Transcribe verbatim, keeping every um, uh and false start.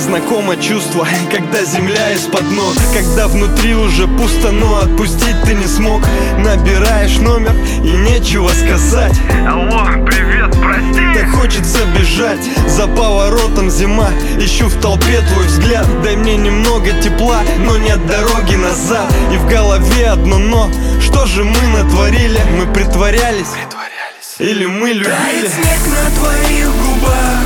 знакомо чувство, когда земля из-под ног, когда внутри уже пусто, но отпустить ты не смог. Набираешь номер и нечего сказать. Алло, привет, прости. Так хочется бежать, за поворотом зима. Ищу в толпе твой взгляд, дай мне немного тепла, но нет дороги назад. И в голове одно но, что же мы натворили? Мы притворялись, Притворялись. или мы любили? Тает снег на твоих губах,